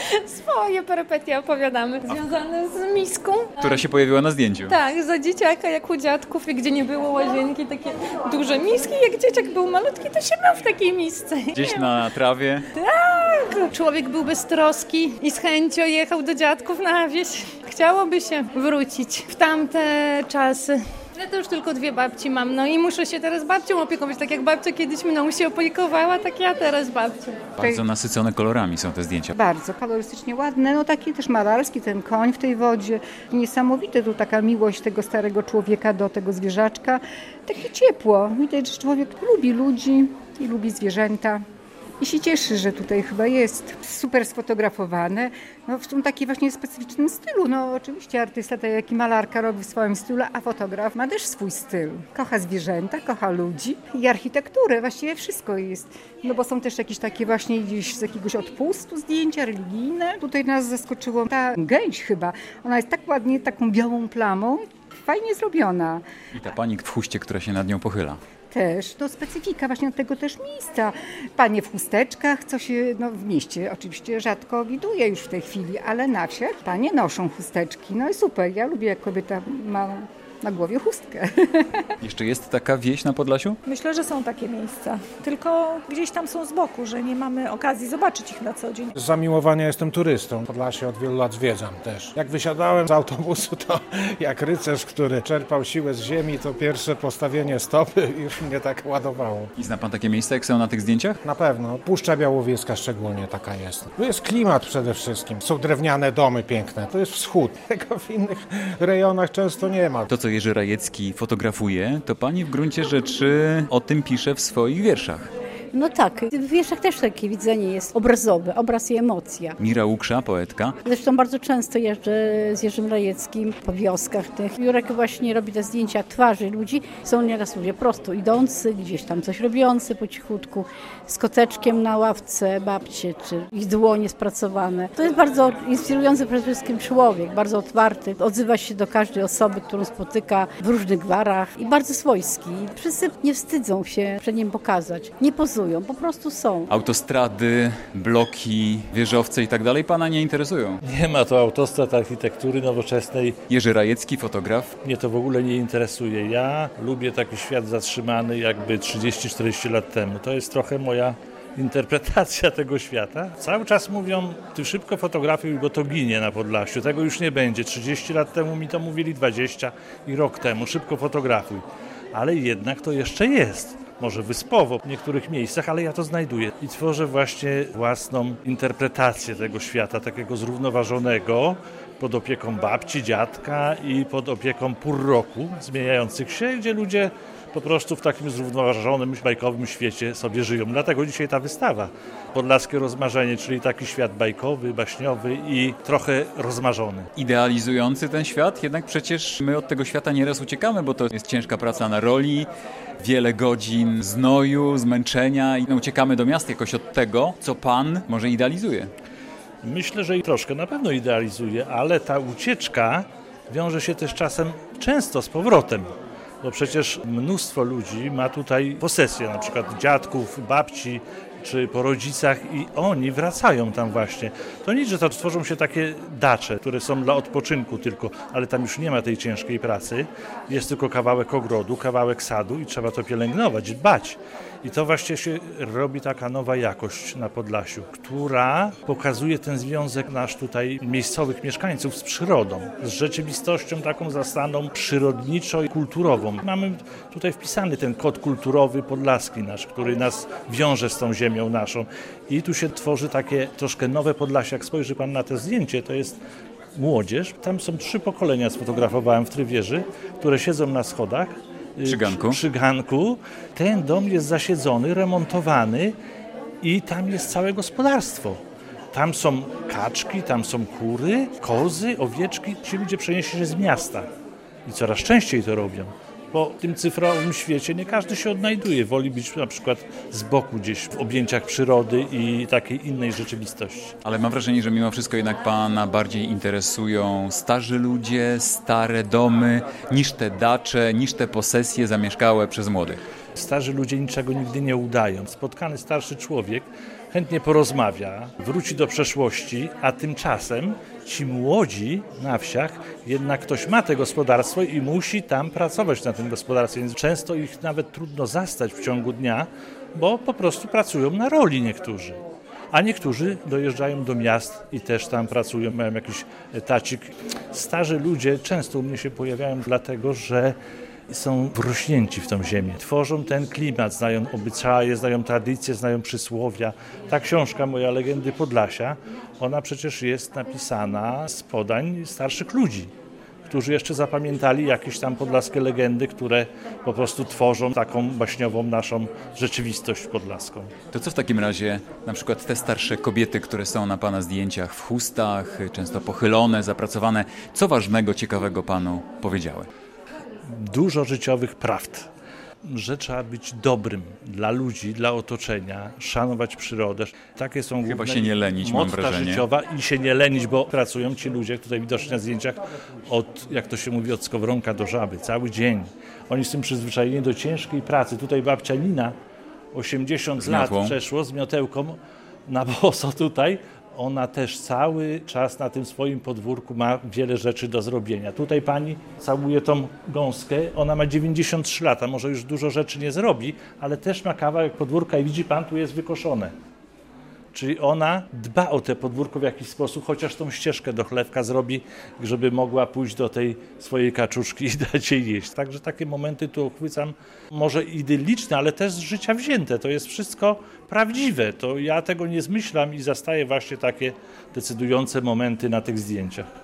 Swoje perypetie opowiadamy, związane z miską. Która się pojawiła na zdjęciu. Tak, za dzieciaka, jak u dziadków, gdzie nie było łazienki, takie duże miski. Jak dzieciak był malutki, to się mył w takiej misce. Gdzieś na trawie. Tak, człowiek był beztroski i z chęcią jechał do dziadków na wieś. Chciałoby się wrócić w tamte czasy. Ja to już tylko 2 babci mam, i muszę się teraz babcią opiekować. Tak jak babcia kiedyś mną się opiekowała, tak ja teraz babcią. Bardzo nasycone kolorami są te zdjęcia. Bardzo kolorystycznie ładne, taki też malarski, ten koń w tej wodzie. Niesamowite tu taka miłość tego starego człowieka do tego zwierzaczka. Takie ciepło. Widać, że człowiek lubi ludzi i lubi zwierzęta. I się cieszy, że tutaj chyba jest super sfotografowane, w tym takim właśnie specyficznym stylu. Oczywiście artysta, tak jak i malarka robi w swoim stylu, a fotograf ma też swój styl. Kocha zwierzęta, kocha ludzi i architekturę, właściwie wszystko jest. Bo są też jakieś takie właśnie gdzieś z jakiegoś odpustu zdjęcia religijne. Tutaj nas zaskoczyło ta gęś chyba. Ona jest tak ładnie, taką białą plamą, fajnie zrobiona. I ta pani w chuście, która się nad nią pochyla. Też, specyfika właśnie tego też miejsca. Panie w chusteczkach, co się w mieście oczywiście rzadko widuje już w tej chwili, ale na wsiach panie noszą chusteczki. I super, ja lubię jak kobieta ma na głowie chustkę. Jeszcze jest taka wieś na Podlasiu? Myślę, że są takie miejsca, tylko gdzieś tam są z boku, że nie mamy okazji zobaczyć ich na co dzień. Z zamiłowania jestem turystą. Podlasie od wielu lat zwiedzam też. Jak wysiadałem z autobusu, to jak rycerz, który czerpał siłę z ziemi, to pierwsze postawienie stopy już mnie tak ładowało. I zna pan takie miejsca, jak są na tych zdjęciach? Na pewno. Puszcza Białowieska szczególnie taka jest. Tu jest klimat przede wszystkim. Są drewniane domy piękne. To jest wschód. Tego w innych rejonach często nie ma. To, co Jerzy Rajecki fotografuje, to pani w gruncie rzeczy o tym pisze w swoich wierszach. Tak, w wierszach też takie widzenie jest obrazowe, obraz i emocja. Mira Łuksza, poetka. Zresztą bardzo często jeżdżę z Jerzym Rajeckim po wioskach tych. Jurek właśnie robi te zdjęcia twarzy ludzi. Są nieraz ludzie prosto idący, gdzieś tam coś robiący po cichutku, z koteczkiem na ławce babcie, czy ich dłonie spracowane. To jest bardzo inspirujący przede wszystkim człowiek, bardzo otwarty. Odzywa się do każdej osoby, którą spotyka w różnych gwarach i bardzo swojski. Wszyscy nie wstydzą się przed nim pokazać. Nie pozują, po prostu są. Autostrady, bloki, wieżowce i tak dalej pana nie interesują? Nie ma to autostrad architektury nowoczesnej. Jerzy Rajecki, fotograf. Mnie to w ogóle nie interesuje. Ja lubię taki świat zatrzymany jakby 30-40 lat temu. To jest trochę moja interpretacja tego świata. Cały czas mówią, ty szybko fotografuj, bo to ginie na Podlasiu. Tego już nie będzie. 30 lat temu mi to mówili, 20 i rok temu. Szybko fotografuj. Ale jednak to jeszcze jest. Może wyspowo w niektórych miejscach, ale ja to znajduję i tworzę właśnie własną interpretację tego świata, takiego zrównoważonego, pod opieką babci, dziadka i pod opieką pór roku zmieniających się, gdzie ludzie po prostu w takim zrównoważonym, bajkowym świecie sobie żyją. Dlatego dzisiaj ta wystawa. Podlaskie rozmarzenie, czyli taki świat bajkowy, baśniowy i trochę rozmarzony. Idealizujący ten świat, jednak przecież my od tego świata nieraz uciekamy, bo to jest ciężka praca na roli, wiele godzin znoju, zmęczenia i uciekamy do miasta jakoś od tego, co pan może idealizuje. Myślę, że i troszkę na pewno idealizuje, ale ta ucieczka wiąże się też czasem często z powrotem. Bo przecież mnóstwo ludzi ma tutaj posesję, na przykład dziadków, babci, czy po rodzicach i oni wracają tam właśnie. To nic, że to tworzą się takie dacze, które są dla odpoczynku tylko, ale tam już nie ma tej ciężkiej pracy. Jest tylko kawałek ogrodu, kawałek sadu i trzeba to pielęgnować, dbać. I to właśnie się robi taka nowa jakość na Podlasiu, która pokazuje ten związek nasz tutaj miejscowych mieszkańców z przyrodą, z rzeczywistością taką zastaną przyrodniczo-kulturową. Mamy tutaj wpisany ten kod kulturowy podlaski nasz, który nas wiąże z tą ziemią naszą. I tu się tworzy takie troszkę nowe Podlasie. Jak spojrzy pan na to zdjęcie, to jest młodzież. Tam są 3 pokolenia, sfotografowałem w Trywieży, które siedzą na schodach. Przy ganku. Ten dom jest zasiedzony, remontowany i tam jest całe gospodarstwo. Tam są kaczki, tam są kury, kozy, owieczki. Ci ludzie przenieśli się z miasta i coraz częściej to robią. Bo w tym cyfrowym świecie nie każdy się odnajduje. Woli być na przykład z boku gdzieś w objęciach przyrody i takiej innej rzeczywistości. Ale mam wrażenie, że mimo wszystko jednak pana bardziej interesują starzy ludzie, stare domy, niż te dacze, niż te posesje zamieszkałe przez młodych. Starzy ludzie niczego nigdy nie udają. Spotkany starszy człowiek chętnie porozmawia, wróci do przeszłości, a tymczasem ci młodzi na wsiach, jednak ktoś ma te gospodarstwo i musi tam pracować na tym gospodarstwie, więc często ich nawet trudno zastać w ciągu dnia, bo po prostu pracują na roli niektórzy. A niektórzy dojeżdżają do miast i też tam pracują, mają jakiś etacik. Starzy ludzie często u mnie się pojawiają dlatego, że są wrośnięci w tą ziemię. Tworzą ten klimat, znają obyczaje, znają tradycje, znają przysłowia. Ta książka moja Legendy Podlasia, ona przecież jest napisana z podań starszych ludzi, którzy jeszcze zapamiętali jakieś tam podlaskie legendy, które po prostu tworzą taką baśniową naszą rzeczywistość podlaską. To co w takim razie na przykład te starsze kobiety, które są na pana zdjęciach w chustach, często pochylone, zapracowane, co ważnego, ciekawego panu powiedziały? Dużo życiowych prawd, że trzeba być dobrym dla ludzi, dla otoczenia, szanować przyrodę. Takie są Chyba główne się nie lenić, mam motto wrażenie. życiowa i się nie lenić, bo pracują ci ludzie, tutaj widoczni na zdjęciach, od, jak to się mówi, od skowronka do żaby, cały dzień. Oni są przyzwyczajeni do ciężkiej pracy. Tutaj babcia Nina, 80 lat przeszło z miotełką na boso tutaj. Ona też cały czas na tym swoim podwórku ma wiele rzeczy do zrobienia. Tutaj pani całuje tą gąskę, ona ma 93 lata, może już dużo rzeczy nie zrobi, ale też ma kawałek podwórka i widzi pan, tu jest wykoszone. Czyli ona dba o te podwórko w jakiś sposób, chociaż tą ścieżkę do chlewka zrobi, żeby mogła pójść do tej swojej kaczuszki i dać jej jeść. Także takie momenty tu uchwycam, może idylliczne, ale też z życia wzięte. To jest wszystko prawdziwe. To ja tego nie zmyślam i zastaję właśnie takie decydujące momenty na tych zdjęciach.